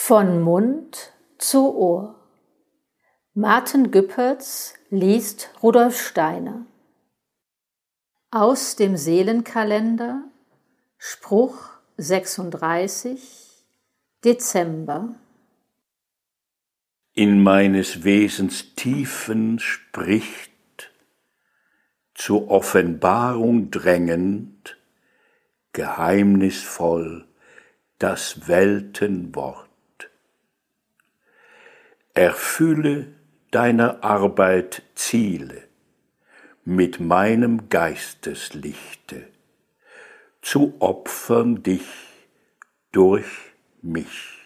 Von Mund zu Ohr. Martin Güppertz liest Rudolf Steiner. Aus dem Seelenkalender, Spruch 36, Dezember. In meines Wesens Tiefen spricht, zur Offenbarung drängend, geheimnisvoll das Weltenwort. Erfülle deiner Arbeit Ziele mit meinem Geisteslichte, zu opfern dich durch mich.